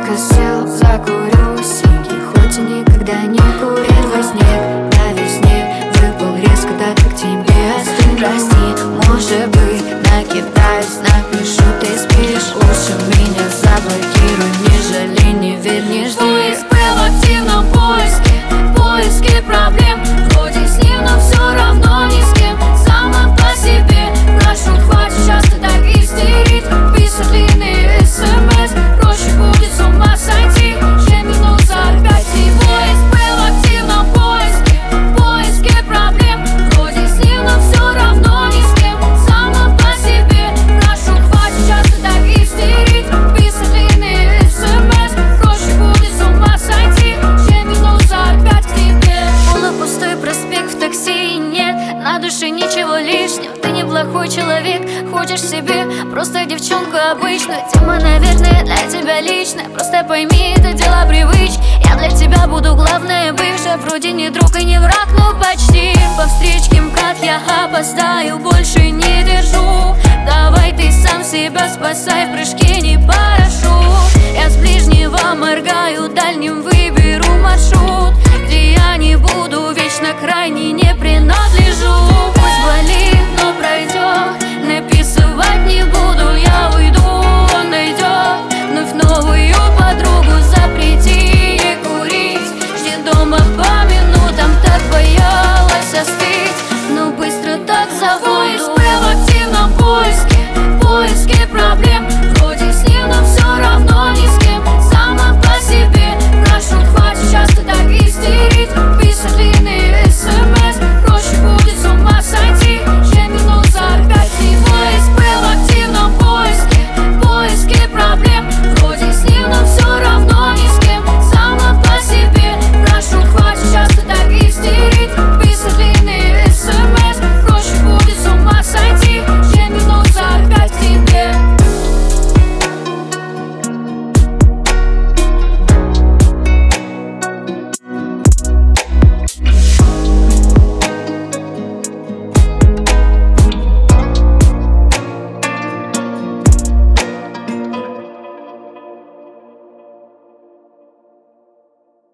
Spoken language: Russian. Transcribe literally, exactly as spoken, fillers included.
Тихо сел, закурю синий, хоть и никогда не курил во сне. На весне выпал резко, да так тебе остынь. Прости, может быть, накидаюсь, напишу, ты спишь. Лучше меня заблокируй, не жалей, не верь, не жди. Поиск был в активном поиске, поиске проблем. Вроде с ним, но все равно ни с кем. Сама по себе, прошу, хватит часто так истерить. Писать длинные смс, проще будет с ума сойти, чем вернуться опять. И поиск был в активном поиске, поиске проблем. Вроде с ним, но все равно ни с кем. Сама по себе, прошу, хватит часто так истерить. Писать длинные смс, проще будет с ума сойти, чем вернуться опять к тебе. Полупустой проспект, в такси нет, на душе ничего лишнего. Ты неплохой человек, хочешь себе просто девчонку обычную. Тема, наверное, для тебя личная, просто пойми, это дело привычки. Я для тебя буду главная бывшая, вроде не друг и не враг, но почти. По встречке МКАД я опоздаю, больше не держу. Давай ты сам себя спасай, в прыжке не парашу. Я с ближнего моргаю, дальним выберу маршрут, где я не буду вечно крайний.